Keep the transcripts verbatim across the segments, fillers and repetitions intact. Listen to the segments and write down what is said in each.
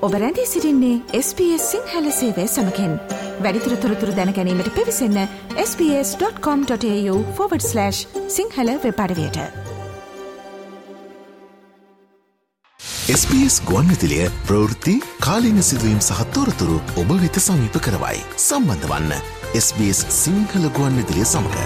ඔබ රැඳී සිටින්නේ එස් බී එස් සිංහල සේවය සමගින්. වැඩිදුර තොරතුරු දැන ගැනීමට පිවිසන්න S B S dot com dot AU forward slash Sinhala web අඩවියට. එස් බී එස් ගුවන්විදුලිය ප්‍රවෘත්ති කාලීන සිදුවීම් සහ තොරතුරු ඔබ වෙත සමීප කරවයි. සම්බන්ධ වන්න එස් බී එස් සිංහල ගුවන්විදුලිය සමග.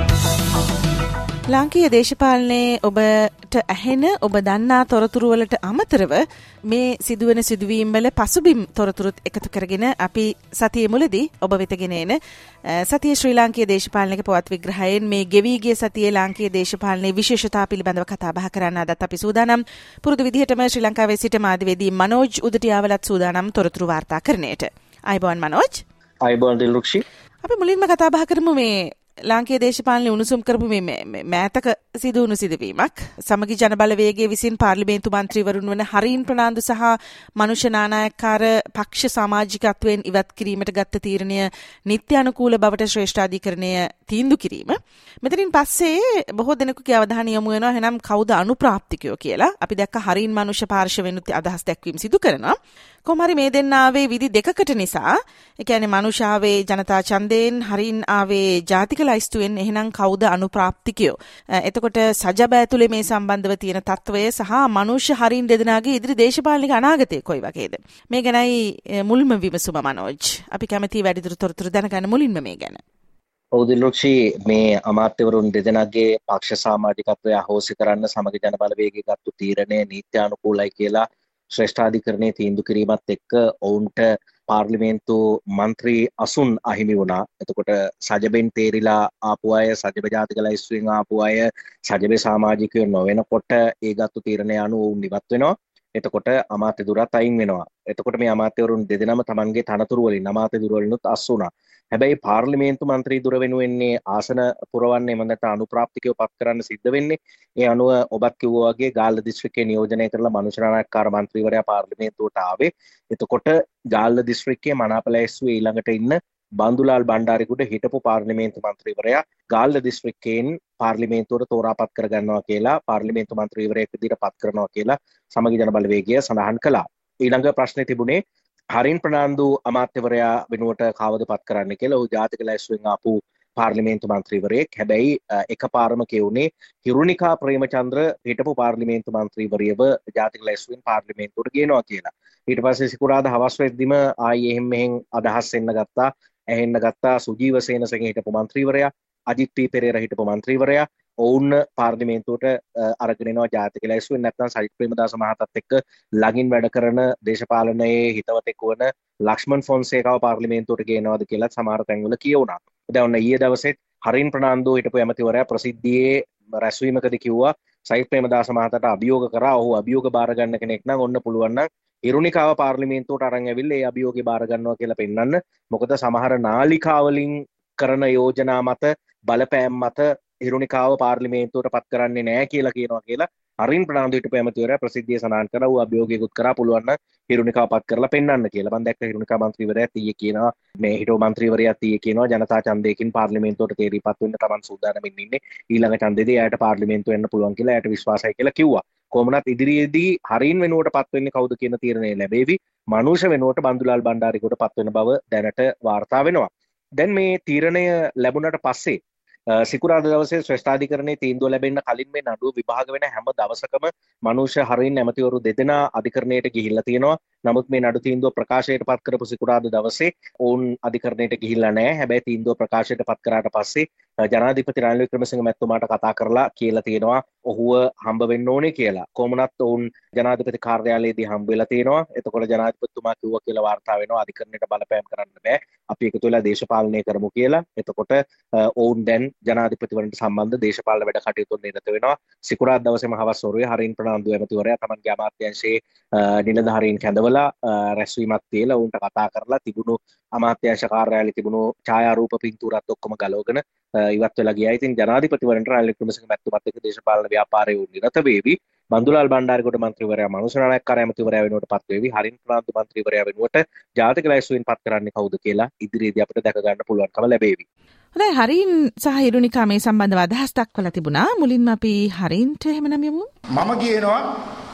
ලාංකීය දේශපාලනයේ ඔබට ඇහෙන ඔබ දන්නා තොරතුරු වලට අමතරව මේ සිදුවෙන සිදුවීම් වල පසුබිම් තොරතුරුත් එකතු කරගෙන අපි සතියේ මුලදී ඔබ වෙතගෙන එන සතියේ ශ්‍රී ලාංකීය දේශපාලනික පුවත් විග්‍රහයෙන් මේ ගෙවී ගිය සතියේ ලාංකීය දේශපාලනයේ විශේෂතා පිළිබඳව කතා බහ කරන්න අදත් අපි සූදානම්. පුරුදු විදිහටම ශ්‍රී ලංකාවේ සිට මාධ්‍යවේදී මනෝජ් උදටියාවලත් සූදානම් තොරතුරු වාර්තා කරන්නට. අයබෝන් මනෝජ්. අයබෝන් දිල්රුක්ෂි. අපි මුලින්ම කතා බහ කරමු මේ ලාංකීය දේශපාලනයේ උණුසුම් කරපු මේ මෑතක සිදුවුණු සිදුවීමක්. සමගි ජනබලවේගයේ විසින් පාර්ලිමේන්තු මන්ත්‍රීවරුන් වන හරින් ප්‍රනාන්දු සහ මනුෂ්‍ය නානායක්කාර පක්ෂ සමාජිකත්වයෙන් ඉවත් කිරීමට ගත්ත තීරණය නිත්‍ය අනුකූල බවට ශ්‍රේෂ්ඨාධිකරණය තීන්දුව කිරීම. මෙතනින් පස්සේ බොහෝ දෙනෙකුගේ අවධානය යොමු වෙනවා එහෙනම් කවුද අනුප්‍රාප්තිකයෝ කියලා. අපි දැක්ක හරින් මනුෂ්‍ය පාර්ශවෙනුත් අදහස් දැක්වීම සිදු කරනවා. කොහොමරි මේ දෙන්න ආවේ විදි දෙකකට නිසා, ඒ කියන්නේ මනුෂ්‍යාවේ ජනතා ඡන්දයෙන් හරින් ආවේ ජාතික ලයිස්තුවෙන්. එහෙනම් කවුද අනුප්‍රාප්තිකයෝ? එතකොට සජබ ඇතුලේ මේ සම්බන්ධව තියෙන තත්වය සහ මනුෂ්‍ය හරින් දෙදෙනාගේ ඉදිරි දේශපාලනික අනාගතය කොයි වගේද? මේ ගැනයි මුල්ම විමසුම මනෝජ්. අපි කැමැති වැඩිදුර තොරතුරු දැනගන්න මුලින්ම මේ ගැන. ඔව් දිල්රුක්ෂි, මේ අමාත්‍යවරුන් දෙදෙනාගේ පක්ෂ සමාජිකත්වය අහෝසි කරන්න සමගි ජන බලවේගයේ ගත්තු තීරණය නීත්‍යානුකූලයි කියලා ශ්‍රේෂ්ඨාධිකරණයේ තීන්දුව කිරීමත් එක්ක ඔවුන්ට පාර්ලිමේන්තු මන්ත්‍රී අසුන් අහිමි වුණා. එතකොට සජබෙන් තේරිලා ආපු අය, සජබ ජාතික ලයිස්තුවෙන් ආපු අය, සජබේ සමාජිකයෝ නොවෙනකොට ඒ ගත්තු තීරණය අනුව ඔවුන් ඉවත් වෙනවා. එතකොට අමාත්‍ය දුරත් අයින් වෙනවා. එතකොට මේ අමාත්‍යවරුන් දෙදෙනාම තමන්ගේ තනතුරු වලින් අමාත්‍ය දුර වලිනුත් අස් වුණා. හැබැයි පාර්ලිමේන්තු මන්ත්‍රී දුර වෙනුවෙන්නේ ආසන පුරවන්නේ මන්දට අනුප්‍රාප්තිකව පත් කරන්න සිද්ධ වෙන්නේ. ඒ අනුව ඔබත් කිව්වා වගේ ගාල්ල දිස්ත්‍රික්කයේ නියෝජනය කරලා මනුෂ්‍ය නායකකාර මන්ත්‍රීවරයා පාර්ලිමේන්තුවට ආවේ. එතකොට ගාල්ල දිස්ත්‍රික්කයේ මනාපලැස්සුවේ ඊළඟට ඉන්න බන්දුලාල් බණ්ඩාරිකුඩ හිටපු පාර්ලිමේන්තු මන්ත්‍රීවරයා ගාල්ල දිස්ත්‍රික්කයෙන් පාර්ලිමේන්තුවට තෝරාපත් කරගන්නවා කියලා, පාර්ලිමේන්තු මන්ත්‍රීවරයෙක් විදිහට පත් කරනවා කියලා සමගි ජන බලවේගය සඳහන් කළා. ඊළඟ ප්‍රශ්නේ තිබුණේ හරින් ප්‍රනාන්දු අමාත්‍යවරයා වෙනුවට කවුද පත් කරන්න කියලා. ඔහු ජාතික ලැයිස්තුවෙන් ආපු පාර්ලිමේන්තු මන්ත්‍රීවරයෙක්. හැබැයි එකපාරම කියුනේ හිරුනිකා ප්‍රේමචන්ද්‍ර හිටපු පාර්ලිමේන්තු මන්ත්‍රීවරියව ජාතික ලැයිස්තුවෙන් පාර්ලිමේන්තුවට ගේනවා කියලා. ඊට පස්සේ සිකුරාදා හවස් වෙද්දිම ආයේ එහෙම මෙහෙන් අදහස් එන්න ගත්තා. ඇහෙන්න ගත්තා සුජීව සේනසේන හිටපු මන්ත්‍රීවරයා, අජිත් පී පෙරේරා හිටපු මන්ත්‍රීවරයා ඔවුන් පාර්ලිමේන්තුවට අරගෙන එනවා ජාතික ලැයිස්තුවෙන්. නැත්නම් සජිත් ප්‍රේමදාස මහතාත් එක්ක ළඟින් වැඩ කරන දේශපාලනයේ හිතවතෙක් වන ලක්ෂ්මන් ෆොන්සේකාව පාර්ලිමේන්තුවට ගේනවාද කියලා සමහර තැන්වල කියවුණා. දැන් ඔන්න ඊයේ දවසෙත් හරින් ප්‍රනාන්දු හිටපු ඇමතිවරයා ප්‍රසිද්ධියේ රැස්වීමකදී කිව්වා සජිත් ප්‍රේමදාස මහතාට අභියෝග කරා. ඔහු අභියෝග බාර ගන්න කෙනෙක් නම් ඔන්න පුළුවන් නම් හිරුනිකාව පාර්ලිමේන්තුවට අරන් ඇවිල්ලා ඒ අභියෝගේ බාර ගන්නවා කියලා පෙන්නන්න. මොකද සමහර නාලිකාවලින් කරන යෝජනා මත, බලපෑම් මත හිරුනිකාව පාර්ලිමේන්තුවට පත් කරන්නේ නැහැ කියලා කියනවා කියලා හරින් ප්‍රනාන්දු හිටපු ඇමතිවරයා ප්‍රසිද්ධියේ සඳහන් කරා. ඌ අභියෝගයකුත් කරා පුළුවන් නම් හිරුනිකාව පත් කරලා පෙන්නන්න කියලා. මම දැක්ක හිරුනිකා මන්ත්‍රීවරයා ඊයේ කියනවා, මේ හිටපු මන්ත්‍රීවරයා ඊයේ කියනවා ජනතා ඡන්දයකින් පාර්ලිමේන්තුවට තේරීපත් වෙන්න Taman සූදානම්ින් ඉන්නේ. ඊළඟ ඡන්දෙදී එයාට පාර්ලිමේන්තුව එන්න පුළුවන් කියලා එයාට විශ්වාසයි කියලා කිව්වා. කොහොමනත් ඉදිරියේදී හරින් වෙනුවට පත් වෙන්නේ කවුද කියන තීරණය ලැබෙවි. මනුෂ්‍ය වෙනුවට බන්දුලාල් බණ්ඩාරිකට පත් වෙන බව දැනට වාර්තා වෙනවා. දැන් මේ තීරණය ලැබුණට පස්සේ සිකුරාදා දවසේ ශ්‍රේෂ්ඨාධිකරණයේ තීන්දුව ලැබෙන්න කලින් මේ නඩුව විභාග වෙන හැම දවසකම මනුෂ්‍ය හරින් ඇමතිවරු දෙදෙනා අධිකරණයට ගිහිල්ලා තියෙනවා. නමුත් මේ නඩු තීන්දුව ප්‍රකාශයට පත් කරපු සිකුරාදා දවසේ ඔවුන් අධිකරණයට ගිහිල්ලා නැහැ. හැබැයි තීන්දුව ප්‍රකාශයට පත් කරාට පස්සේ ජනාධිපති රනිල් වික්‍රමසිංහ මැතිතුමාට කතා කරලා කියලා තියෙනවා ඔහුව හම්බ වෙන්න ඕනේ කියලා. කොහොමනත් ඔවුන් ජනාධිපති කාර්යාලයේදී හම්බ වෙලා තියෙනවා. එතකොට ජනාධිපතිතුමා කිව්වා කියලා වාර්තා වෙනවා අධිකරණයට බලපෑම් කරන්න බෑ. අපි එකතු වෙලා දේශපාලනය කරමු කියලා. එතකොට ඔවුන් දැන් ජනාධිපතිවරණට සම්බන්ධ දේශපාලන වැඩ කටයුතු නිරත වෙනවා. සිකුරාදා දවසේම හවස් වරුවේ හරින් ප්‍රනාන්දු ඇමතිවරයා තමන්ගේ අමාත්‍යාංශයේ නිලධාරීන් කැඳවලා රැස්වීමක් තියලා ඔවුන්ට කතා කරලා තිබුණු අමාත්‍යාංශ කාර්යාලයේ තිබුණු ඡායාරූප පින්තූරات ඔක්කොම ගලවගෙන ඉවත් වෙලා ගියා. ඉතින් ජනාධිපතිවරණට රනිල් වික්‍රමසිංහ මැතිතුමාත් එක්ක දේශපාලන ව්‍යාපාරයේ වුණ නිරත වේවි. බන්දුලාල් බණ්ඩාරිකොට මන්ත්‍රීවරයා මනුෂ්‍ය නායකකාර ඇමතිවරයා වෙනුවට පත් වේවි. හරින් ප්‍රනාන්දු මන්ත්‍රීවරයා වෙනුවට ජාතික ලැයිස්තුවෙන් පත් කරන්නේ කවුද කියලා ඉදිරියේදී අපිට දැක ගන්න පුළුවන්කම ලැබේවි. හොඳයි, හරින් සහ හිරුනිකා මේ සම්බන්ධව අදහස් දක්වලා තිබුණා. මුලින්ම අපි හරින්ට එහෙමනම් යමු. මම කියනවා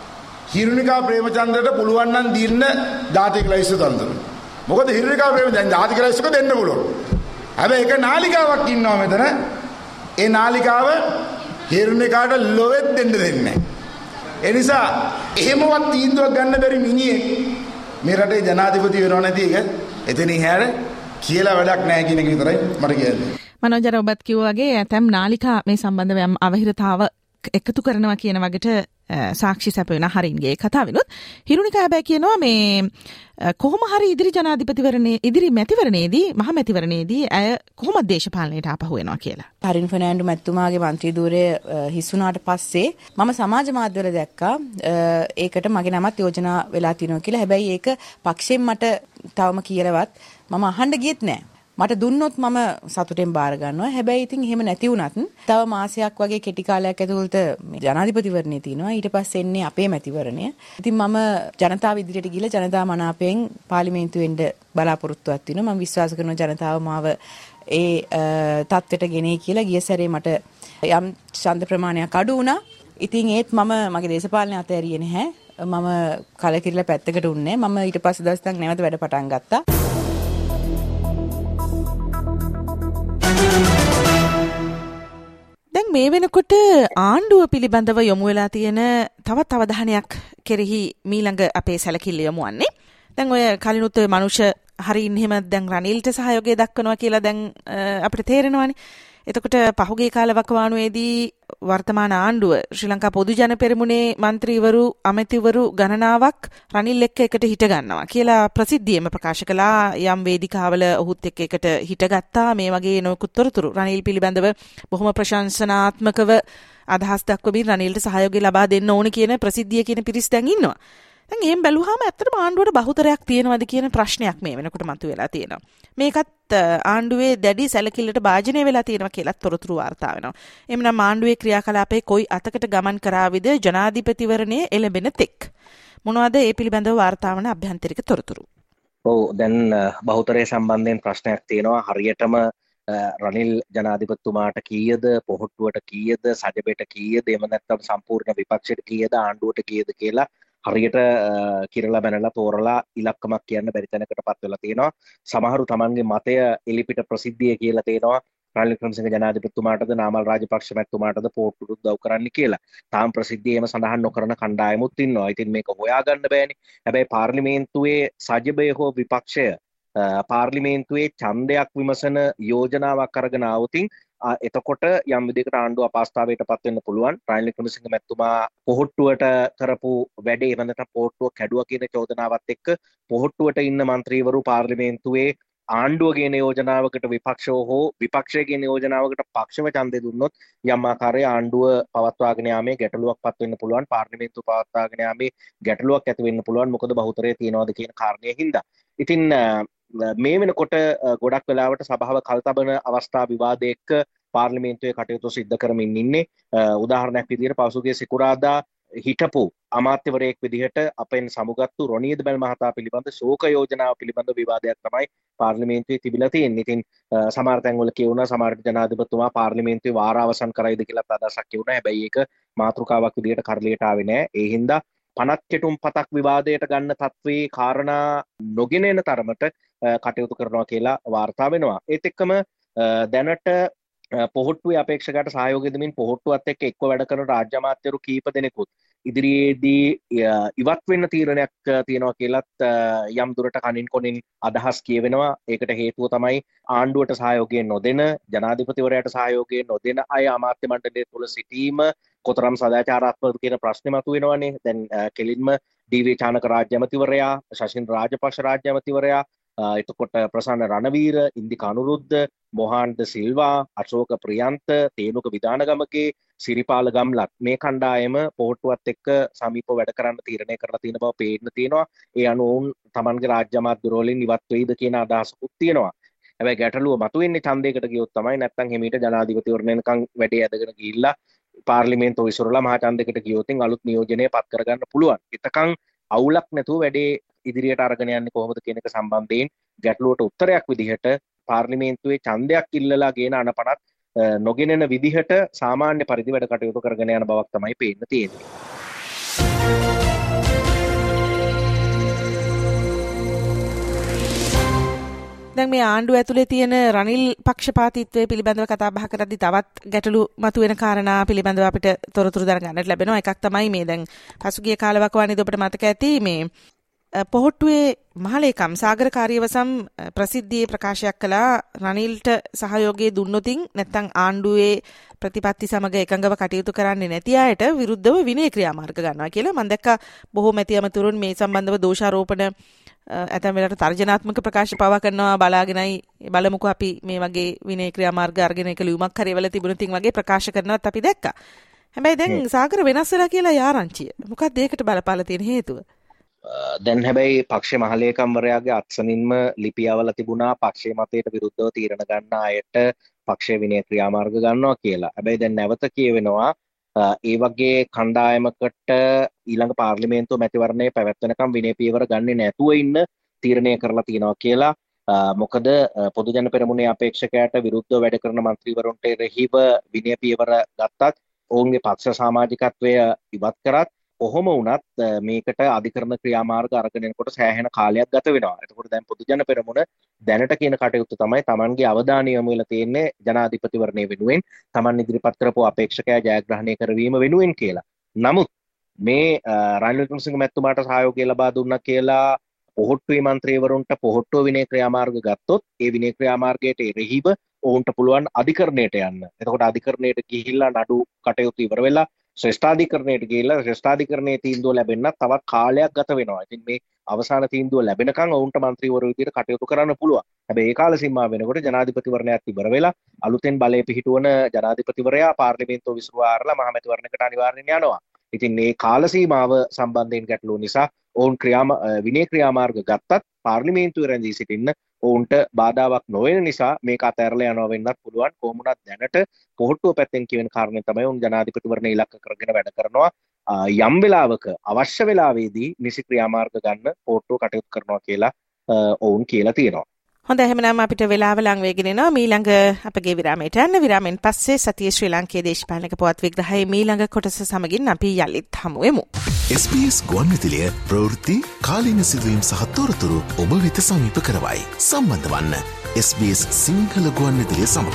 හිරුනිකා ප්‍රේමචන්ද්‍රට පුළුවන් නම් දින්න ජාතික ලයිස්තු තන්දුන. මොකද හිරුනිකා ප්‍රේම දැන් ජාතික ලයිස්තුක දෙන්න පුළුවන්. හැබැයි එක නාලිකාවක් ඉන්නවා මෙතන. ඒ නාලිකාව හිරුනිකාට ලොවෙත් දෙන්න දෙන්නේ නැහැ. ඒ නිසා එහෙමවත් තීන්දුවක් ගන්න බැරි මිනිහෙක් මේ රටේ ජනාධිපති වෙනව නැති එක එතනින් හැර කියලා වැඩක් නැහැ කියන එක විතරයි මට කියන්නේ. මනෝජර ඔබත් කිව්වා වගේ ඇතම් නාලිකා මේ සම්බන්ධව යම් අවහිරතාව එකතු කරනවා කියන වගේට සාක්ෂි සැපවෙන හරින්ගේ කතාවෙනුත් හිරුනිකා හැබැයි කියනවා මේ කොහොම හරි ඉදිරි ජනාධිපතිවරණයේ ඉදිරි මැතිවරණයේදී මහ මැතිවරණයේදී අය කොහොමද දේශපාලනයට ආපහු වෙනවා කියලා. හරින් ෆර්නෑන්ඩෝ මැතිතුමාගේ മന്ത്രി ධූරය හිස් වුණාට පස්සේ මම සමාජ මාධ්‍යවල දැක්කා ඒකට මගේ නමත් යෝජනා වෙලා තියෙනවා කියලා. හැබැයි ඒක පක්ෂයෙන් මට තවම කියලාවත් මම අහන්න ගියෙත් නෑ. මට දුන්නොත් මම සතුටෙන් බාර ගන්නවා. හැබැයි ඉතින් එහෙම නැති වුණත් තව මාසයක් වගේ කෙටි කාලයක් ඇතුළත ජනාධිපතිවරණය තියෙනවා. ඊට පස්සේ එන්නේ අපේ මැතිවරණය. ඉතින් මම ජනතාව ඉදිරියට ගිහලා ජනතා මනාපයෙන් පාර්ලිමේන්තුවෙන්ද බලාපොරොත්තුවක් තියෙනවා. මම විශ්වාස කරනවා ජනතාව මාව ඒ තත්ත්වයට ගෙනේ කියලා. ගිය සැරේ මට යම් ඡන්ද ප්‍රමාණයක් අඩු වුණා. ඉතින් ඒත් මම මගේ දේශපාලනය අතහැරියේ නැහැ. මම කලකිරිලා පැත්තකට උන්නේ. මම ඊට පස්සේ දවස් තුනක් නැවත වැඩ පටන් ගත්තා. දැන් මේ වෙනකොට ආණ්ඩුව පිළිබඳව යොමු වෙලා තියෙන තවත් අවධානයක් කෙරෙහි මීළඟ අපේ සැලකිල්ල යොමු වන්නේ. දැන් ඔය කලිනුත් ඔය මනුෂ්‍ය හරින් එහෙම දැන් රනිල්ට සහයෝගය දක්වනවා කියලා දැන් අපිට තේරෙනවානේ. එතකොට පහුගිය කාල වකවානුවේදී වර්තමාන ආණ්ඩුව ශ්‍රී ලංකා පොදු ජන පෙරමුණේ മന്ത്രിවරු අමැතිවරු ගණනාවක් රනිල් එක්ක එකට හිට ගන්නවා කියලා ප්‍රසිද්ධියම ප්‍රකාශ කළා. යම් වේදිකාවල ඔහුත් එක්ක එකට හිටගත්තා. මේ වගේ නොයෙකුත් තොරතුරු රනිල් පිළිබඳව බොහොම ප්‍රශංසනාත්මකව අදහස් දක්වමින් රනිල්ට සහයෝගය ලබා දෙන්න ඕන කියන ප්‍රසිද්ධිය කියන පිරිස් දැන් ඉන්නවා. දැන් එහෙම බැලුවාම ඇත්තටම ආණ්ඩුවට බහුතරයක් තියෙනවද කියන ප්‍රශ්නයක් මේ වෙනකොට මතුවලා තියෙනවා. මේකත් ආණ්ඩුවේ දැඩි සැලකිල්ලට භාජනය වෙලා තියෙනවා කියලා තොරතුරු වාර්තා වෙනවා. එhmenan ආණ්ඩුවේ ක්‍රියාකලාපයේ කොයි අතකට ගමන් කරාවිද ජනාධිපතිවරණයේ එළඹෙන තෙක් මොනවද ඒ පිළිබඳව වාර්තා වන අභ්‍යන්තරික තොරතුරු? ඔව් දැන් බහුතරය සම්බන්ධයෙන් ප්‍රශ්නයක් තියෙනවා. හරියටම රනිල් ජනාධිපතිතුමාට කීයද, පොහොට්ටුවට කීයද, සජබෙට කීයද, එහෙම නැත්නම් සම්පූර්ණ විපක්ෂයට කීයද, ආණ්ඩුවට කීයද කියලා හරියට කිරලා බැනලා තෝරලා ඉලක්කමක් කියන්න බැරි තැනකටපත් වෙලා තියෙනවා. සමහරු Tamanගේ මතය එලිපිට ප්‍රසිද්ධිය කියලා තේනවා. රනිල් වික්‍රමසිංහ ජනාධිපතිතුමාටද නාමල් රාජපක්ෂ මැතිතුමාටද පොට්ටුට උදව් කරන්න කියලා. තාම ප්‍රසිද්ධියම සඳහන් නොකරන කණ්ඩායමුත් ඉන්නවා. ඉතින් මේක හොයාගන්න බෑනේ. හැබැයි පාර්ලිමේන්තුවේ සජබය හෝ විපක්ෂය පාර්ලිමේන්තුවේ ඡන්දයක් විමසන යෝජනාවක් අරගෙන ආවොතින් එතකොට යම් විදිහකට ආණ්ඩුව අපහසුතාවයට පත් වෙන්න පුළුවන්. රනිල් වික්‍රමසිංහ මැතිතුමා පොහොට්ටුවට කරපු වැඩේ එවනට පොහොට්ටුව කැඩුවා කියන චෝදනාවත් එක්ක පොහොට්ටුවට ඉන්න മന്ത്രിවරු පාර්ලිමේන්තුවේ ආණ්ඩුව ගෙන යෝජනාවකට විපක්ෂව හෝ විපක්ෂය ගෙන යෝජනාවකට පක්ෂව ඡන්දය දුන්නොත් යම් ආකාරයේ ආණ්ඩුව පවත්වාගෙන යාමේ ගැටලුවක් පත් වෙන්න පුළුවන්. පාර්ලිමේන්තුව පවත්වාගෙන යාමේ ගැටලුවක් ඇති වෙන්න පුළුවන්. මොකද බහුතරය තියනවාද කියන කාරණේ හින්දා. ඉතින් මේ වෙනකොට ගොඩක් වෙලාවට සභාව කල්තබන අවස්ථා විවාද එක්ක පාර්ලිමේන්තුවේ කටයුතු සිද්ධ කරමින් ඉන්නේ. උදාහරණයක් විදිහට පසුගිය සිකුරාදා හිටපු අමාත්‍යවරයෙක් විදිහට අපෙන් සමුගත්තු රොනීද් බැල් මහතා පිළිබඳ ශෝක යෝජනාව පිළිබඳ විවාදයක් තමයි පාර්ලිමේන්තුවේ තිබිලා තියෙන්නේ. ඉතින් සමහර තැන්වල කියුණා සමහර ජනාධිපතිතුමා පාර්ලිමේන්තුවේ වාර අවසන් කරයිද කියලා අදහසක් කියුණා. හැබැයි ඒක මාතෘකාවක් විදිහට කරලියට ආවේ නැහැ. ඒ හින්දා පනත් කෙටුම් පතක් විවාදයට ගන්න තත්ත්වයේ කාරණා නොගෙන එන තරමට කටයුතු කරනවා කියලා වාර්තා වෙනවා. ඒත් එක්කම දැනට පොහොට්ටුවේ අපේක්ෂකයට සහයෝගය දෙමින් පොහොට්ටුවත් එක්ක එක්ව වැඩ කරන රාජ්‍ය අමාත්‍යවරු කීප දෙනෙකුත් ඉදිරියේදී ඉවත් වෙන්න තීරණයක් තියෙනවා කියලත් යම් දුරට කනින් කොනින් අදහස් කියවෙනවා. ඒකට හේතුව තමයි ආණ්ඩුවට සහයෝගය නොදෙන, ජනාධිපතිවරයාට සහයෝගය නොදෙන අය අමාත්‍ය මණ්ඩලය තුළ සිටීම කොතරම් සදාචාරාත්මකද කියන ප්‍රශ්නේ මතුවෙනවානේ. දැන් කෙලින්ම ඩී.වී. චානක රාජ්‍ය අමාත්‍යවරයා, ශෂින්ද්‍ර රාජපක්ෂ රාජ්‍ය අමාත්‍යවරයා, එතකොට ප්‍රසන්න රණවීර, ඉන්දික අනුරුද්ධ, මොහාන් ද සිල්වා, අශෝක ප්‍රියන්ත, තේනුක විධානගමගේ, සිරිපාල ගම්ලත් මේ කණ්ඩායම පොහොට්ටුවත් එක්ක සමීපව වැඩ කරන්න තීරණය කරලා තියෙන බව පේන්න තියෙනවා. ඒ අනුව ඔවුන් තමන්ගේ රාජ්‍ය අමාත්‍ය වලින් ඉවත් වෙයිද කියන අදහසකුත් තියෙනවා. හැබැයි ගැටලුව මතුවෙන්නේ ඡන්දයකට ගියොත් තමයි. නැත්නම් හිමීට ජනාධිපතිවරණයන්කම් වැඩේ අදගෙන ගිහිල්ලා පාර්ලිමේන්තුව විසිරලා මහා ඡන්දයකට ගියොත් අලුත් නියෝජනය පත් කරගන්න පුළුවන්. එතකන් අවුලක් නැතුව වැඩේ ඉදිරියට අරගෙන යන්නේ කොහොමද කියන එක සම්බන්ධයෙන් ගැටලුවට උත්තරයක් විදිහට පාර්ලිමේන්තුවේ ඡන්දයක් ඉල්ලලා ගේන අනපනත් නොගෙනෙන විදිහට සාමාන්‍ය පරිදි වැඩ කටයුතු කරගෙන යන බවක් තමයි පේන්න තියෙන්නේ. දැන් මේ ආණ්ඩුව ඇතුලේ තියෙන රනිල් පක්ෂපාතීත්වය පිළිබඳව කතා බහ කරද්දී තවත් ගැටලු මතුවෙන කාරණා පිළිබඳව අපිට තොරතුරු දැනගන්නට ලැබෙනවා. එකක් තමයි මේ දැන් පසුගිය කාලවකවානුවේදී ඔබට මතක ඇති මේ පොහොට්ටුවේ මහලේකම් සාගර කාර්යවසම් ප්‍රසිද්ධියේ ප්‍රකාශයක් කළා රනිල්ට සහයෝගය දුන්නොතින් නැත්නම් ආණ්ඩුවේ ප්‍රතිපත්ති සමග එකඟව කටයුතු කරන්නේ නැති අයට විරුද්ධව විනය ක්‍රියාමාර්ග ගන්නවා කියලා. මම දැක්කා බොහෝ මැති අමතුරුන් මේ සම්බන්ධව දෝෂාරෝපණ ඇතැම් වෙලාවට තර්ජනාත්මක ප්‍රකාශ පවා කරනවා. බලාගෙනයි බලමුකෝ අපි මේ වගේ විනය ක්‍රියාමාර්ග අරගෙන එක ලියුමක් හරි එවල තිබුණොතින් වගේ ප්‍රකාශ කරනවත් අපි දැක්කා. හැබැයි දැන් සාගර වෙනස් වෙලා කියලා යාරංචිය. මොකක්ද ඒකට බලපාලා තියෙන හේතුව? දැන් හැබැයි පක්ෂ මහලේකම්වරයාගේ අත්සනින්ම ලිපියවල තිබුණා පක්ෂයේ මතයට විරුද්ධව තීරණ ගන්න අයට පක්ෂයේ විනය ක්‍රියාමාර්ග ගන්නවා කියලා. හැබැයි දැන් නැවත කියවෙනවා ඒ වගේ කණ්ඩායමකට ඊළඟ පාර්ලිමේන්තුව මැතිවරණය පැවැත්වෙනකම් විනය පියවර ගන්නේ නැතුව ඉන්න තීරණය කරලා තියෙනවා කියලා. මොකද පොදු ජන පෙරමුණේ අපේක්ෂකයාට විරුද්ධව වැඩ කරන മന്ത്രിවරුන්ට එරෙහිව විනය පියවර ගත්තත් ඔවුන්ගේ පක්ෂ සමාජිකත්වය ඉවත් කරත් කොහොම වුණත් මේකට අධිකරණ ක්‍රියාමාර්ග අරගෙන යනකොට සෑහෙන කාලයක් ගත වෙනවා. එතකොට දැන් පොදු ජන පෙරමුණ දැනට කියන කටයුත්ත තමයි Tamanගේ අවධානය යොමු වෙලා තියෙන්නේ ජනාධිපතිවරණය වෙනුවෙන් Taman ඉදිරිපත් කරපු අපේක්ෂකයා ජයග්‍රහණය කරවීම වෙනුවෙන් කියලා. නමුත් මේ රනිල් වික්‍රමසිංහ මැතිතුමාට සහයෝගය ලබා දුන්නා කියලා පොහොට්ටුවේ മന്ത്രിවරුන්ට පොහොට්ටුව විනය ක්‍රියාමාර්ග ගත්තොත් ඒ විනය ක්‍රියාමාර්ගයට එරෙහිව ඔවුන්ට පුළුවන් අධිකරණයට යන්න. එතකොට අධිකරණයට ගිහිල්ලා නඩු කටයුතු ඉවර වෙලා ශ්‍රේෂ්ඨාධිකරණයට ගිහිල්ලා ශ්‍රේෂ්ඨාධිකරණයේ තීන්දුව ලැබෙන්නත් තවත් කාලයක් ගත වෙනවා. ඉතින් මේ අවසාන තීන්දුව ලැබෙනකන් ඔවුන්ට മന്ത്രിවරු විදිහට කටයුතු කරන්න පුළුවන්. හැබැයි ඒ කාල සීමාව වෙනකොට ජනාධිපතිවරණයත් ඉවර වෙලා අලුතෙන් බලය පිහිටුවන ජනාධිපතිවරයා පාර්ලිමේන්තුව විසිරුවා ආරලා මහමැතිවරණයකට අනිවාර්යෙන් යනවා. ඉතින් මේ කාල සීමාව සම්බන්ධයෙන් ගැටලුව නිසා ඔවුන් ක්‍රියාම විනය ක්‍රියාමාර්ග ගත්තත් පාර්ලිමේන්තුවේ රැඳී සිටින්න ඔවුන්ට බාධාවක් නොවන නිසා මේක අතහැරලා යනවා වෙන්නත් පුළුවන්. කොහොම වුණත් දැනට පොහොට්ටුව පැත්තෙන් කියවෙන කාරණේ තමයි ඔවුන් ජනාධිපතිවරණ ඉලක්ක කරගෙන වැඩ කරනවා. යම් වෙලාවක අවශ්‍ය වෙලාවේදී නිසි ක්‍රියාමාර්ග ගන්න පොහොට්ටුව කටයුතු කරනවා කියලා ඔවුන් කියලා තියෙනවා. හොඳයි එහෙනම් අපිට වෙලාව ලඟ වෙගෙන යනවා. මීළඟ අපගේ විරාමයට යන්න. විරාමෙන් පස්සේ සතියේ ශ්‍රී ලාංකේය දේශපාලනික පුවත් විග්‍රහයේ මීළඟ කොටස සමගින් අපි යලිත් හමු වෙමු. එස් බී එස් ගුවන්විදුලිය ප්‍රවෘත්ති කාලීන සිදුවීම් සහ තොරතුරු ඔබ වෙත සමීප කරවයි. සම්බන්ධ වන්න එස් බී එස් සිංහල ගුවන්විදුලිය සමග.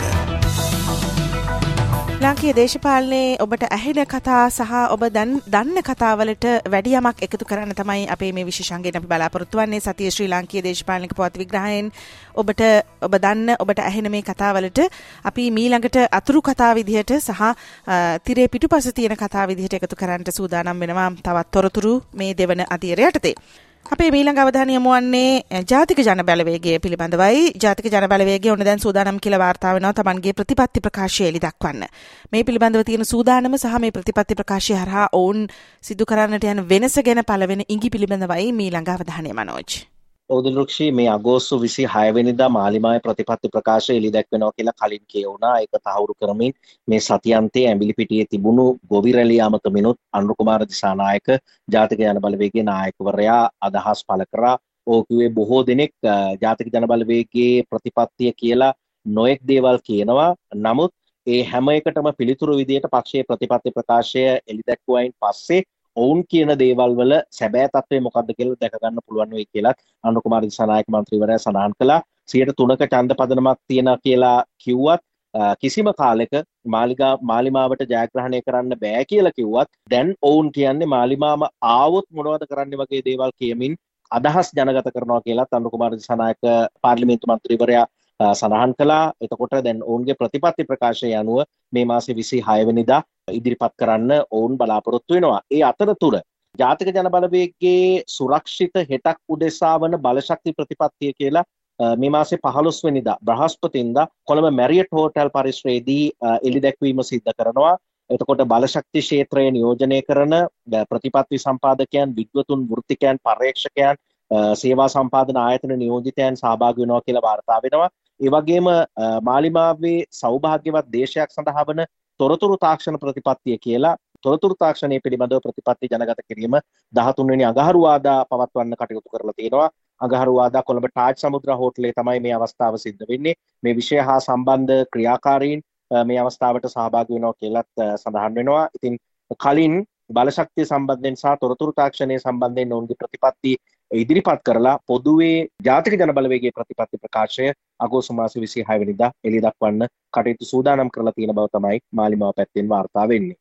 ලාංකීය දේශපාලනයේ ඔබට ඇහෙන කතා සහ ඔබ දන්න කතාවලට වැඩි යමක් එකතු කරන්න තමයි අපේ මේ විශේෂාංගයෙන් අපි බලාපොරොත්තු වෙන්නේ. සතියේ ශ්‍රී ලාංකීය දේශපාලනික පුවත් විග්‍රහයෙන් ඔබට ඔබ දන්න ඔබට ඇහෙන මේ කතාවලට අපි මීළඟට අතුරු කතා විදිහට සහ තිරේ පිටුපස තියෙන කතා විදිහට එකතු කරන්නට සූදානම් වෙනවා තවත් තොරතුරු මේ දෙවන අධීරය යටතේ. අපේ මීළඟ අවධානය යොමු වන්නේ ජාතික ජන බලවේගය පිළිබඳවයි. ජාතික ජන බලවේගය ඔන්න දැන් සූදානම් කියලා වාර්තා වෙනවා Tamanගේ ප්‍රතිපත්ති ප්‍රකාශය එළි දක්වන්න. මේ පිළිබඳව තියෙන සූදානම සහ මේ ප්‍රතිපත්ති ප්‍රකාශය හරහා ඔවුන් සිදු කරන්නට යන වෙනස ගැන පළවෙනි ඉඟි පිළිබඳවයි මීළඟ අවධානය මනෝජ්. ඔවුදුරුක්ෂි මේ අගෝස්තු විසිහය වෙනිදා මාලිමාවේ ප්‍රතිපත්ති ප්‍රකාශය එළි දැක්වෙනවා කියලා කලින් කියවුණා. ඒක තහවුරු කරමින් මේ සතියන්තයේ ඇඹිලිපිටියේ තිබුණු ගොවි රැළිය අමතමිනුත් අනුර කුමාර දිසානායක ජාතික ජන බලවේගයේ නායකවරයා අදහස් පළ කරා. ඕ කිව්වේ බොහෝ දෙනෙක් ජාතික ජන බලවේගයේ ප්‍රතිපත්තිය කියලා නොඑක් දේවල් කියනවා. නමුත් ඒ හැම එකටම පිළිතුරු විදියට පක්ෂයේ ප්‍රතිපත්ති ප්‍රකාශය එළි දැක්වුවයින් පස්සේ ඔවුන් කියන දේවල් වල සැබෑ තත්ත්වය මොකක්ද කියලා දැක ගන්න පුළුවන් වෙයි කියලා අනුර කුමාර දිසානායක මන්ත්‍රීවරයා සඳහන් කළා. සියයට තුනක ඡන්ද පදනමක් තියෙනවා කියලා කිව්වත් කිසිම කාලයක මාලිගා මාලිමාවට ජයග්‍රහණය කරන්න බෑ කියලා කිව්වත් දැන් ඔවුන් කියන්නේ මාලිමාම ආවොත් මොනවද කරන්න වගේ දේවල් කියමින් අදහස් ජනගත කරනවා කියලා අනුර කුමාර දිසානායක පාර්ලිමේන්තු මන්ත්‍රීවරයා සඳහන් කළා. එතකොට දැන් ඔවුන්ගේ ප්‍රතිපත්ති ප්‍රකාශය අනුව මේ මාසේ විසිහය වෙනිදා ඉදිරිපත් කරන්න ඔවුන් බලාපොරොත්තු වෙනවා. ඒ අතරතුර ජාතික ජන බලවේගයේ සුරක්ෂිත හෙටක් උදෙසා වන බලශක්ති ප්‍රතිපත්තිය කියලා මේ මාසේ පහළොස් වෙනිදා බ්‍රහස්පතින්දා කොළඹ මැරියට් හෝටල් පරිසරයේදී එළි දැක්වීම සිද්ධ කරනවා. එතකොට බලශක්ති ක්ෂේත්‍රයේ නියෝජනය කරන ප්‍රතිපත්ති සම්පාදකයන්, විද්වතුන්, වෘත්තිකයන්, පර්යේෂකයන්, සේවා සම්පාදන ආයතන නියෝජිතයන් සහභාගී වෙනවා කියලා වාර්තා වෙනවා. ඒ වගේම මාලිමාවේ සෞභාග්‍යවත් දේශයක් සඳහා වන තොරතුරු තාක්ෂණ ප්‍රතිපත්තිය කියලා තොරතුරු තාක්ෂණය පිළිබඳව ප්‍රතිපත්ති ජනගත කිරීම දහතුන් වෙනි අඟහරුවාදා පවත්වන්න කටයුතු කරලා තියෙනවා. අඟහරුවාදා කොළඹ ටාජ් සමුද්‍ර හෝටලේ තමයි මේ අවස්ථාව සිද්ධ වෙන්නේ. මේ විෂය හා සම්බන්ධ ක්‍රියාකාරීන් මේ අවස්ථාවට සහභාගී වෙනවා කියලාත් සඳහන් වෙනවා. ඉතින් කලින් බලශක්තිය සම්බන්ධයෙන් සහ තොරතුරු තාක්ෂණය සම්බන්ධයෙන් ඔවුන්ගේ ප්‍රතිපත්ති ඉදිරිපත් කරලා පොදුවේ ජාතික ජනබලවේගයේ ප්‍රතිපත්ති ප්‍රකාශය අගෝස්තු මාස විසිහය වෙනිදා එළිය දක්වන්න කටයුතු සූදානම් කරලා තියෙන බව තමයි මාලිමාව පැත්තෙන් වාර්තා වෙන්නේ.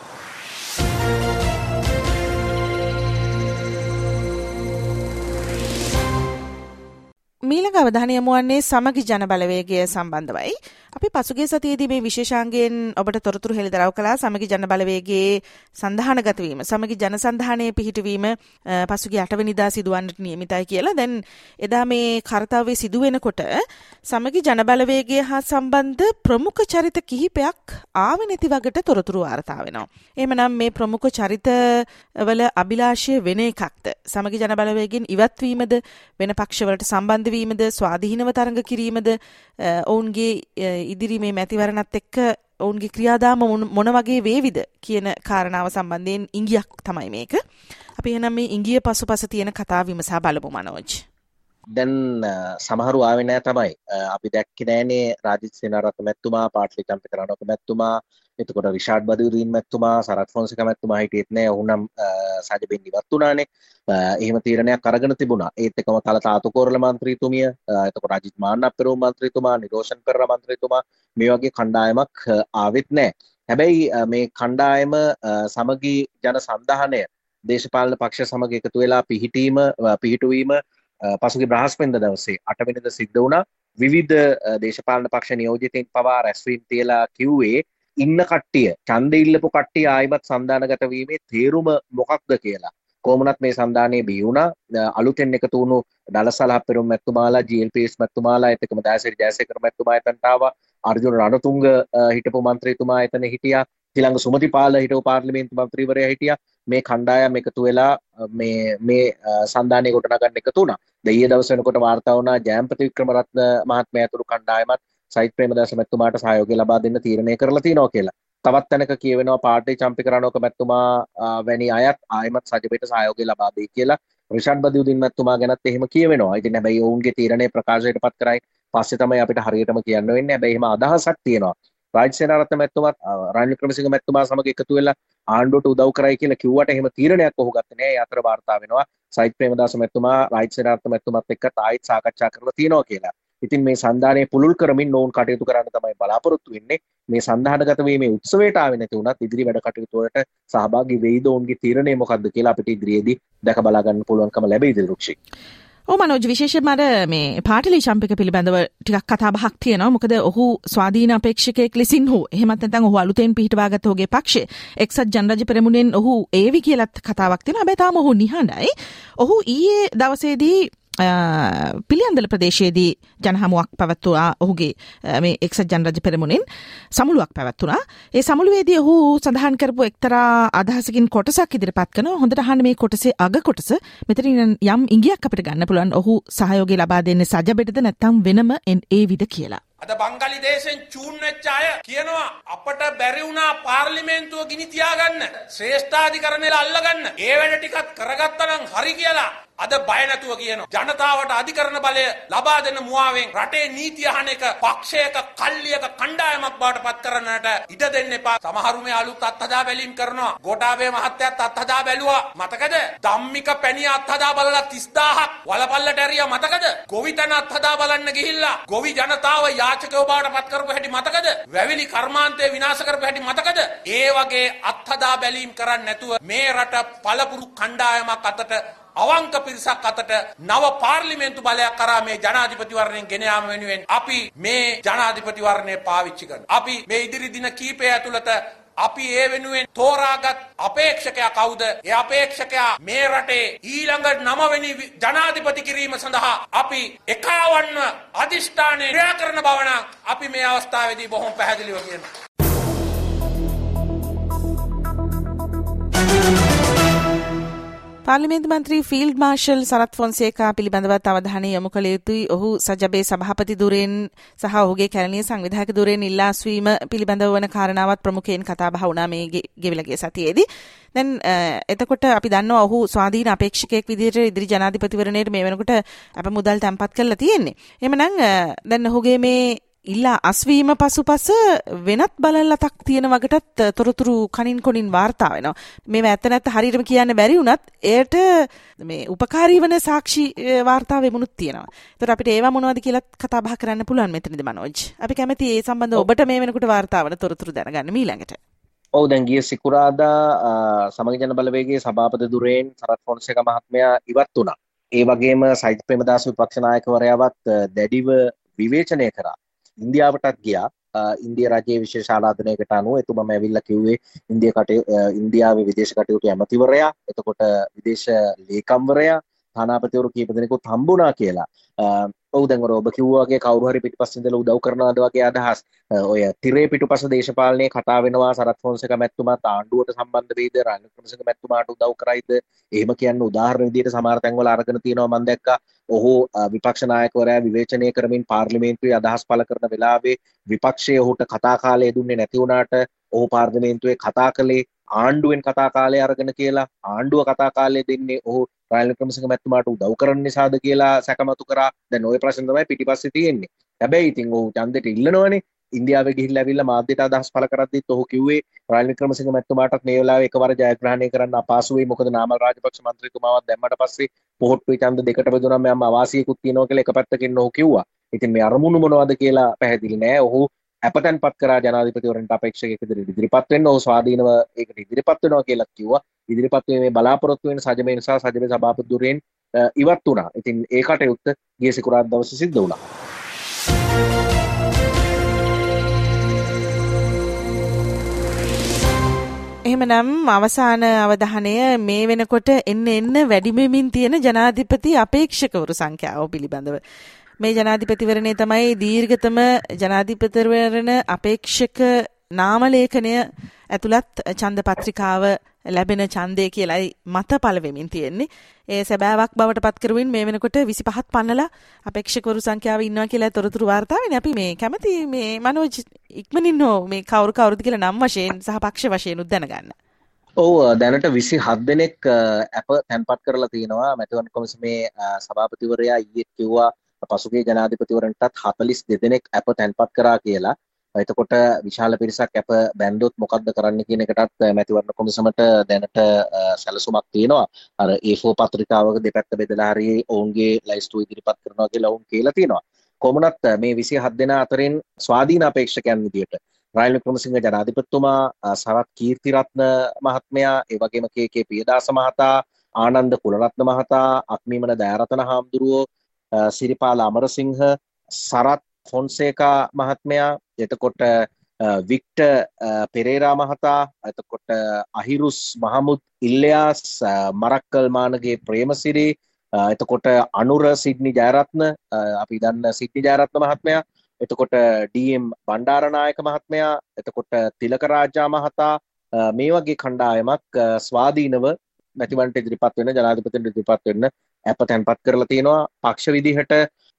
මීළඟ අවධානය යොමු වන්නේ සමගි ජන බලවේගය සම්බන්ධවයි. අපි පසුගිය සතියේදී මේ විශේෂාංගයෙන් ඔබට තොරතුරු හෙළිදරව් කළා. සමගි ජන බලවේගයේ සන්ධානගත වීම, සමගි ජන සන්ධානයේ පිහිටවීම පසුගිය අට වෙනිදා සිදුවන්නට නියමිතයි කියලා. දැන් එදා මේ කාර්යය සිදු වෙනකොට සමගි ජන බලවේගය හා සම්බන්ධ ප්‍රමුඛ චරිත කිහිපයක් ආවේ නැති වගට තොරතුරු වාර්තා වෙනවා. එහෙමනම් මේ ප්‍රමුඛ චරිත වල අභිලාෂය වෙන එකක්ද? සමගි ජන බලවේගයෙන් ඉවත් වීමද, වෙන පක්ෂවලට සම්බන්ධ වීමද, ස්වාධීනව තරඟ කිරීමද, ඔවුන්ගේ ඉදිරි මේ මැතිවරණත් එක්ක ඔවුන්ගේ ක්‍රියාදාම මොන වගේ වේවිද කියන කාරණාව සම්බන්ධයෙන් ඉංගියක් තමයි මේක. අපි එහෙනම් මේ ඉංගිය පසුපස තියෙන කතාව විමසා බලමු මනෝජ්. දැන් සමහරු ආවේ නැහැ තමයි. අපි දැක්කේ නෑනේ රාජිත් සේනාරත්න මැතිතුමා, පාටලි චම්පකරණෝක මැතිතුමා, එතකොට රිෂාඩ් බදුරීන් මැතිතුමා, සරත් ෆොන්සේකා මැතිතුමා හිටියෙත් නෑ. ඔහුනම් සාජබෙන් ඉවත් වුණානේ. එහෙම තීරණයක් අරගෙන තිබුණා. ඒත් එකම තලත ආතුකෝරළ මන්ත්‍රීතුමිය, එතකොට රාජිත් මාන්නප්පෙරුම් මන්ත්‍රීතුමා, නිරෝෂන් පෙරේරා මන්ත්‍රීතුමා මේ වගේ කණ්ඩායමක් ආවෙත් නෑ. හැබැයි මේ කණ්ඩායම සමගි ජන සන්ධානය දේශපාලන පක්ෂ සමග එකතු වෙලා පිහිටීම පිහිටුවීම පසුගිය බ්‍රහස්පතින්දා දවසේ අට වෙනිදා සිද්ධ වුණා. විවිධ දේශපාලන පක්ෂ නියෝජිතයින් පවා රැස්වීම තියලා කිව්වේ ඉන්න කට්ටිය, ඡන්දෙ ඉල්ලපු කට්ටිය ආයිමත් සන්දානගත වීමේ තේරුම මොකක්ද කියලා. කොහොමනත් මේ සන්දානයේ බිහි වුණා. අලුතෙන් එකතු වුණු ඩලසලහප්පෙරුම් මැතිතුමාලා, ජී.එල්.පී.එස් මැතිතුමාලා, එතකම දයාසිරි ජයසේකර මැතිතුමා එතනට ආවා. අර්ජුන රණතුංග හිටපු මන්ත්‍රීතුමා එතන හිටියා. ඊළඟ සුමතිපාල හිටපු පාර්ලිමේන්තු මන්ත්‍රීවරයා හිටියා. මේ කණ්ඩායම් එකතු වෙලා මේ මේ සන්දානය ගොඩනගන්න එකතු වුණා. ඊයේ දවස් වෙනකොට වාර්තා වුණා ජයන්පති වික්‍රමරත්න මහත්මයා ඇතුළු කණ්ඩායමත් සයිත් ප්‍රේමදාස මැතිතුමාට සහයෝගය ලබා දෙන්න තීරණය කරලා තියෙනවා කියලා. තවත් තැනක කියවෙනවා පාටලි චම්පකරණෝක මැතිතුමා වැනි අයත් ආයමත් සජබේට සහයෝගය ලබා දෙයි කියලා. රිෂාඩ් බදියුදීන් මැතිතුමා ගැනත් එහෙම කියවෙනවා. ඉතින් හැබැයි ඔවුන්ගේ තීරණය ප්‍රකාශයට පත් කරයි පස්සේ තමයි අපිට හරියටම කියන්න වෙන්නේ. හැබැයි එහෙම අදහසක් තියෙනවා. රාජිත් සේනාරත්න මැතිතුමාත් රනිල් වික්‍රමසිංහ මැතිතුමා සමග එකතු වෙලා ආණ්ඩුවට උදව් කරයි කියලා කිව්වට එහෙම තීරණයක් ඔහු ගත්තේ නෑ. ඒ අතර වාර්තා වෙනවා සයිත් ප්‍රේමදාස මැතිතුමා රාජිත් සේනාරත්න මැතිතුමාත් එක්ක තායිත් සාකච්ඡා කරලා තියෙනවා කියලා. ඉතින් මේ සන්දානයේ පුළුල් කරමින් ඕන් කටයුතු කරන්න තමයි බලාපොරොත්තු වෙන්නේ. මේ සන්දානගත වීමේ උත්සවයට ආවේ නැති වුණත් ඉදිරි වැඩ කටයුතු වලට සහභාගී වෙයිද ඔවුන්ගේ තීරණය මොකක්ද කියලා අපිට ඉදිරියේදී දැක බලා ගන්න පුළුවන්කම ලැබෙයිද රුක්ෂි. ඔව් මනෝජ්, විශේෂයෙන්ම අර මේ පාටලි චම්පක පිළිබඳව ටිකක් කතා බහක් තියෙනවා. මොකද ඔහු ස්වාධීන අපේක්ෂකයෙක් ලෙසින් හෝ එහෙමත් නැත්නම් ඔහු අලුතෙන් පිහිටවාගත්ත ඔහුගේ පක්ෂය එක්සත් ජනරජ පෙරමුණෙන් ඔහු ඒවි කියලත් කතාවක් තියෙනවා. හැබැයි තාම ඔහු නිහඬයි. ඔහු ඊයේ දවසේදී පිළියන්දල ප්‍රදේශයේදී ජනහමුවක් පැවැත්වුවා. ඔහුගේ මේ එක්සත් ජනරජ පෙරමුණෙන් සමුළුවක් පැවැත්වුණා. ඒ සමුළුවේදී ඔහු සඳහන් කරපු එක්තරා අදහසකින් කොටසක් ඉදිරිපත් කරනවා. හොඳට අහන්න මේ කොටසේ අග කොටස. මෙතනින් යම් ඉඟියක් අපිට ගන්න පුළුවන් ඔහු සහයෝගය ලබා දෙන්නේ සජබෙටද නැත්නම් වෙනම ඒ විද කියලා. අද බංගලි දේශෙන් චූන් වෙච්ච අය කියනවා අපට බැරි වුණා පාර්ලිමේන්තුව ගිනි තියාගන්න, ශ්‍රේෂ්ඨාධිකරණය අල්ලගන්න. ඒ වැඩ ටිකක් කරගත්තා නම් හරි කියලා අද බය නැතුව කියනවා. ජනතාවට අධිකරණ බලය ලබා දෙන මුවාවෙන් රටේ නීතිය අහන එක පක්ෂයක කල්ලියක කණ්ඩායමක් බවට පත් කරන්නට ඉඩ දෙන්න එපා. සමහරු මේ අලුත් අත්හදා බැලීම් කරනවා. ගෝඨාභය මහත්තයාත් අත්හදා බැලුවා. මතකද? ධම්මික පැණිය අත්හදා බලලා තිස් දාහක් වලපල්ලට ඇරියා. මතකද? ගොවිතැන අත්හදා බලන්න ගිහිල්ලා ගොවි ජනතාව යාචකයෝ බවට පත් කරපු හැටි මතකද? වැවිලි කර්මාන්තය විනාශ කරපු හැටි මතකද? ඒ වගේ අත්හදා බැලීම් කරන්නේ නැතුව මේ රට පළපුරු කණ්ඩායමක් අතට, අවංක පිරිසක් අතට නව පාර්ලිමේන්තු බලයක් කරා මේ ජනාධිපතිවරණයෙන් ගෙන යාම වෙනුවෙන් අපි මේ ජනාධිපතිවරණය පාවිච්චි කරනවා. අපි මේ ඉදිරි දින කීපය ඇතුළත අපි ඒ වෙනුවෙන් තෝරාගත් අපේක්ෂකයා කවුද? ඒ අපේක්ෂකයා මේ රටේ ඊළඟ නවවෙනි ජනාධිපති කිරීම සඳහා අපි එකවන්ව අධිෂ්ඨානයේ ක්‍රියා කරන බව නම් අපි මේ අවස්ථාවේදී බොහොම පැහැදිලිව කියනවා. පාර්ලිමේන්තු මන්ත්‍රී ෆීල්ඩ් මාර්ෂල් සරත් ෆොන්සේකා පිළිබඳවත් අවධානය යොමු කළ යුතුයි. ඔහු සජබේ සභාපති ධුරයෙන් සහ ඔහුගේ කැලණිය සංවිධායක ධුරයෙන් ඉල්ලා අස්වීම පිළිබඳව වන කාරණාවත් ප්‍රමුඛයෙන් කතා බහ වුණා මේ ගෙවිලා ගිය සතියේදී. දැන් එතකොට අපි දන්නවා ඔහු ස්වාධීන අපේක්ෂකයෙක් විදිහට ඉදිරි ජනාධිපතිවරණයට මේ වෙනකොට අප මුදල් තැන්පත් කරලා තියෙන්නේ. එහෙමනම් දැන් ඔහුගේ මේ ඉල්ලා අස්වීම පසුපස වෙනත් බලලතක් තියෙන වගටත් තොරතුරු කනින් කොනින් වාර්තා වෙනවා. මේව ඇත්ත නැත්ත හරියටම කියන්න බැරි වුණත් එයට මේ උපකාරී වන සාක්ෂි වාර්තා වෙමුණුත් තියෙනවා. ඒතර අපිට ඒවා මොනවද කියලා කතා බහ කරන්න පුළුවන් මෙතනදී මනෝජ්. අපි කැමති ඒ සම්බන්ධව ඔබට මේ වෙනකොට වාර්තා වන තොරතුරු දැනගන්න මීළඟට. ඔව් දැන් ගිය සිකුරාදා සමගි ජන බලවේගයේ සභාපති ධුරයෙන් සරත් ෆොන්සේකා මහත්මයා ඉවත් වුණා. ඒ වගේම සජිත් ප්‍රේමදාස විපක්ෂ නායකවරයාවත් දැඩිව විවේචනය කරා. ඉන්දියාවටත් ගියා. ඉන්දියා රජයේ විශේෂ ආරාධනයකට අනුව එතුමම ඇවිල්ලා කිව්වේ ඉන්දියා කටයු ඉන්දියාවේ විදේශ කටයුතු ඇමතිවරයා, එතකොට විදේශ ලේකම්වරයා, තානාපතිවරු කීප දෙනෙකුත් හම්බුණා කියලා. ඔව් දැන් ඔබ කිව්වා වගේ කවුරු හරි පිටිපස්සින් ඉඳලා උදව් කරනවාද වගේ අදහස්. ඔය තිරේ පිටුපස දේශපාලනයේ කතා වෙනවා සරත් ෆොන්සේකා මැතිතුමාත් ආණ්ඩුවට සම්බන්ධ වෙයිද, රනිල් වික්‍රමසිංහ මැතිතුමාට උදව් කරයිද? එහෙම කියන්න උදාහරණ විදිහට සමහර තැන්වල අරගෙන තියෙනවා. මම දැක්කා ඔහු විපක්ෂ නායකවරයා විවේචනය කරමින් පාර්ලිමේන්තුවේ අදහස් පළ කරන වෙලාවේ විපක්ෂයේ ඔහුට කතා කාලය දුන්නේ නැති වුණාට ඔහු පාර්ලිමේන්තුවේ කතා කළේ ආණ්ඩුවෙන් කතා කාලය අරගෙන කියලා. ආණ්ඩුව කතා කාලය දෙන්නේ ඔහු රනිල් වික්‍රමසිංහ මැතිතුමාට උදව් කරන්න නිසාද කියලා සැකමතු කරා. දැන් ওই ප්‍රශ්න තමයි පිටිපස්සේ තියෙන්නේ. හැබැයි ඉතින් ඔහු ඡන්දෙට ඉල්ලනවනේ. ඉන්දියාවේ ගිහිල්ලා ඇවිල්ලා මාධ්‍යට අදහස් පළ කරද්දිත් ඔහු කිව්වේ රනිල් වික්‍රමසිංහ මැතිතුමාටත් මේ වෙලාවේ එකවර ජයග්‍රහණය කරන්න අපහසු වෙයි. මොකද නාමල් රාජපක්ෂ මන්ත්‍රීතුමාවත් දැම්මට පස්සේ පොහොට්ටුවේ ඡන්ද දෙකට බෙදුනම යම් අවාසියකුත් තියෙනවා කියලා එක පැත්තකින් ඔහු කිව්වා. ඉතින් මේ අරමුණු මොනවද කියලා පැහැදිලි නෑ. ඔහු අපතන්පත් කරා ජනාධිපතිවරණට අපේක්ෂකයෙක් විදිහට ඉදිරිපත් වෙන්න. ඔහු ස්වාධීනව ඒකට ඉදිරිපත් වෙනවා කියලා කිව්වා. ඉදිරිපත් වීමේ බලාපොරොත්තු වෙන සජමේ නිසා සජමේ සභාපති ධුරයෙන් ඉවත් වුණා. ඉතින් ඒ කටයුත්ත ගිය සිකුරාදා දවසේ සිද්ධ වුණා. එහෙමනම් අවසාන අවධානය මේ වෙනකොට එන්න එන්න වැඩිවෙමින් තියෙන ජනාධිපති අපේක්ෂකවරු සංඛ්‍යාව පිළිබඳව. මේ ජනාධිපතිවරණය තමයි දීර්ඝතම ජනාධිපතිවරණ අපේක්ෂක නාමලේඛනය ඇතුළත් ඡන්ද පත්‍රිකාව ලැබෙන ඡන්දය කියලායි මත පළ වෙමින් තියෙන්නේ. ඒ සැබෑවක් බවට පත් කරුවින් මේ වෙනකොට විසිපහක් පන්නලා අපේක්ෂකවරු සංඛ්‍යාව ඉන්නවා කියලා තොරතුරු වාර්තා වෙන්නේ. අපි මේ කැමති මේ මනෝජ් ඉක්මනින් හෝ මේ කවුරු කවුරුද කියලා නම් වශයෙන් සහ පක්ෂ වශයෙන් උත් දැනගන්න. ඔව් දැනට විසිහත් දෙනෙක් අප තැන්පත් කරලා තියෙනවා. මැතිවරණ කොමිසමේ සභාපතිවරයා ඊයේ කිව්වා පසුගිය ජනාධිපතිවරණටත් හතළිස් දෙක දෙනෙක් අප තැන්පත් කරා කියලා. එතකොට විශාල පිරිසක් අප බැන්දොත් මොකක්ද කරන්න කියන එකටත් මැතිවරණ කොමිසමට දැනට සැලසුමක් තියෙනවා. අර ඒ ෆෝර් පත්‍රිකාවක දෙපැත්ත බෙදලා හරි ඔවුන්ගේ ලයිස්තුව ඉදිරිපත් කරනවා කියලා ඔවුන් කියලා තියෙනවා. කොමුණත් මේ විසිහත් දෙනා අතරින් ස්වාධීන අපේක්ෂකයන් විදියට රනිල් වික්‍රමසිංහ ජනාධිපතිතුමා, සරත් කීර්තිරත්න මහත්මයා, ඒ වගේම කේ.කේ. පියදාස මහතා, ආනන්ද කුලරත්න මහතා, අක්මීමන දයාරතන හාමුදුරුවෝ, සිරිපාල අමරසිංහ, සරත් ෆොන්සේකා මහත්මයා, එතකොට වික්ටර් පෙරේරා මහතා, එතකොට අහිරුස් මහමුද් ඉල්ලියාස්, මරක්කල් මානගේ ප්‍රේමසිරි, එතකොට අනුර සිඩ්නි ජයරත්න, අපි දන්න සිඩ්නි ජයරත්න මහත්මයා, එතකොට ඩී.එම්. බණ්ඩාරනායක මහත්මයා, එතකොට තිලක රාජා මහතා, මේ වගේ කණ්ඩායමක් ස්වාධීනව මැතිවරණට ඉදිරිපත් වෙන ජනාධිපතිට ඉදිරිපත් වෙන්න අප තැන්පත් කරලා තියෙනවා. පක්ෂ විදිහට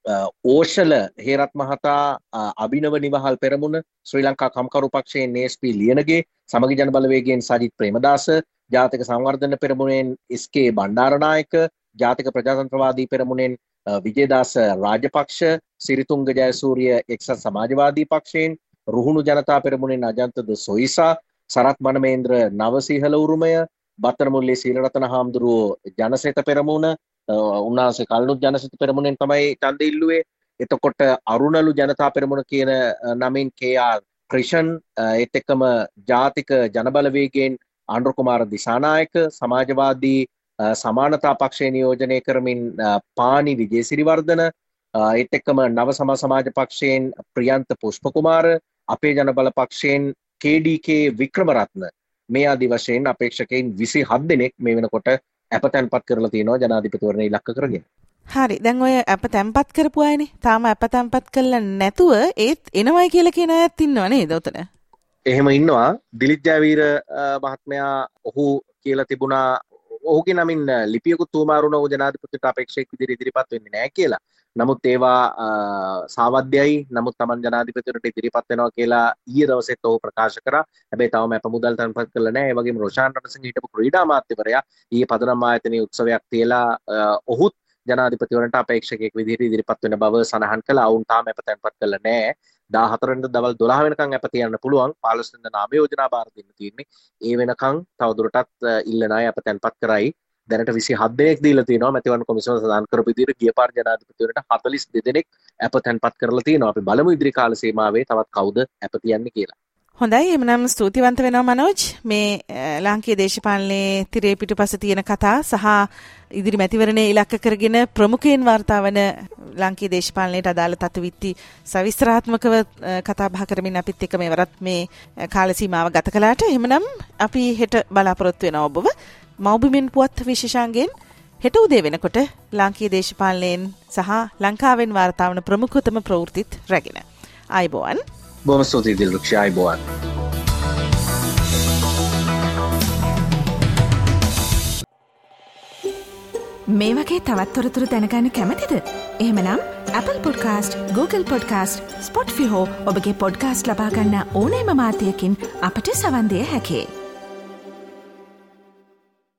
ඕෂල හේරත් මහතා, අභිනව නිවහල් පෙරමුණ, ශ්‍රී ලංකා කම්කරු පක්ෂයෙන් එස්.පී. ලියනගේ, සමගි ජන බලවේගයෙන් සජිත් ප්‍රේමදාස, ජාතික සංවර්ධන පෙරමුණෙන් එස්.කේ. බණ්ඩාරනායක, ජාතික ප්‍රජාතන්ත්‍රවාදී පෙරමුණෙන් විජේදාස රාජපක්ෂ, සිරිතුංග ජයසූරිය එක්සත් සමාජවාදී පක්ෂයෙන්, රුහුණු ජනතා පෙරමුණෙන් අජන්ත ද සොයිසා, සරත් මනමේන්ද්‍ර නවසීහල උරුමය, බත්තනමුල්ලේ සීලරතන හාමුදුරුවෝ ජනසේත පෙරමුණ, උන්වහන්සේ කල්නුත් ජනසිත පෙරමුණෙන් තමයි ඡන්ද ඉල්ලුවේ. එතකොට අරුණලු ජනතා පෙරමුණ කියන නමින් කේ.ආර්. ක්‍රිෂන්, ඒත් එක්කම ජාතික ජනබලවේගයෙන් ආණ්ඩු කුමාර දිසානායක, සමාජවාදී සමානතා පක්ෂය නියෝජනය කරමින් පානි විජේසිරිවර්ධන, ඒත් එක්කම නව සම සමාජ පක්ෂයෙන් ප්‍රියන්ත පුෂ්පකුමාර, අපේ ජනබල පක්ෂයෙන් කේ.ඩී.කේ. වික්‍රමරත්න, මේ ආදි වශයෙන් අපේක්ෂකයින් විසිහත් දෙනෙක් මේ වෙනකොට අප තැන්පත් කරලා තියෙනවා ජනාධිපතිවරණය ඉලක්ක කරගෙන. හරි. දැන් ඔය අප තැන්පත් කරපු අයනේ. තාම අප තැන්පත් කළා නැතුව ඒත් එනවයි කියලා කියන අයත් ඉන්නව නේද උතන? එහෙම ඉන්නවා. දිලිත් ජයවීර මහත්මයා ඔහු කියලා තිබුණා ඔහුගේ නමින් ලිපියකුත් තුමාරුණ ඔහු ජනාධිපතිට අපේක්ෂකෙක් විදිහට ඉදිරිපත් වෙන්නේ නැහැ කියලා. නමුත් ඒවා සාවද්‍යයි. නමුත් Taman ජනාධිපතිට ඉදිරිපත් වෙනවා කියලා ඊයේ දවසේත් ඔහු ප්‍රකාශ කරා. හැබැයි තවම අප මුදල් තැන්පත් කළා නැහැ. ඒ වගේම රොෂාන් රණසිංහ හිටපු ක්‍රීඩා අමාත්‍යවරයා ඊයේ පදනම් ආයතනයේ උත්සවයක් තියලා ඔහුත් ජනාධිපතිවරන්ට අපේක්ෂකයෙක් විදිහට ඉදිරිපත් වෙන බව සඳහන් කළා. වුන් තාම අප තැන්පත් කළා නෑ. දාහතර වෙනිදා දවල් දොළහ වෙනකන් අප තියන්න පුළුවන්. පහළොස් වෙනිදා නාම යෝජනා බාර දෙන්න තියෙන්නේ. ඒ වෙනකන් තවදුරටත් ඉල්ලන අය අප තැන්පත් කරයි. දැනට විසිහත් දෙනෙක් දීලා තියෙනවා. මැතිවරණ කොමිසම සඳහන් කරපු විදිහට ගිය පාර ජනාධිපතිවරන්ට හතළිස් දෙක දෙනෙක් අප තැන්පත් කරලා තියෙනවා. අපි බලමු ඉදිරි කාල සීමාවේ තවත් කවුද අප තියන්නේ කියලා. හොඳයි, එමනම් ස්තුතිවන්ත වෙනවා මනෝජ්. මේ ලාංකීය දේශපාලනයේ තිරේ පිටුපස තියෙන කතා සහ ඉදිරි මැතිවරණයේ ඉලක්ක කරගෙන ප්‍රමුඛයෙන් වාර්තා වන ලාංකීය දේශපාලනයට අදාළ තත්ත්වවිත්ති සවිස්තරාත්මකව කතා බහ කරමින් අපිත් එක්ක මේවරත් මේ කාල සීමාව ගත කළාට එහෙමනම් අපි හෙට බලාපොරොත්තු වෙනවා ඔබව මෞබිමින් පුවත් විශේෂාංගයෙන් හෙට උදේ වෙනකොට ලාංකීය දේශපාලනයෙන් සහ ලංකාවෙන් වාර්තා වන ප්‍රමුඛතම ප්‍රවෘත්තිත් රැගෙන. ආයුබෝවන්. බොහොම ස්තුතියි දිල්රුක්ෂ. ආයුබෝවන්. මේ වගේ තවත් තොරතුරු දැනගන්න කැමතිද? එහෙමනම් Apple Podcast, Google Podcast, Spotify හෝ ඔබගේ පොඩ්කාස්ට් ලබා ගන්න ඕනෑම මාධ්‍යයකින් අපට සවන් දෙන්න හැකියි.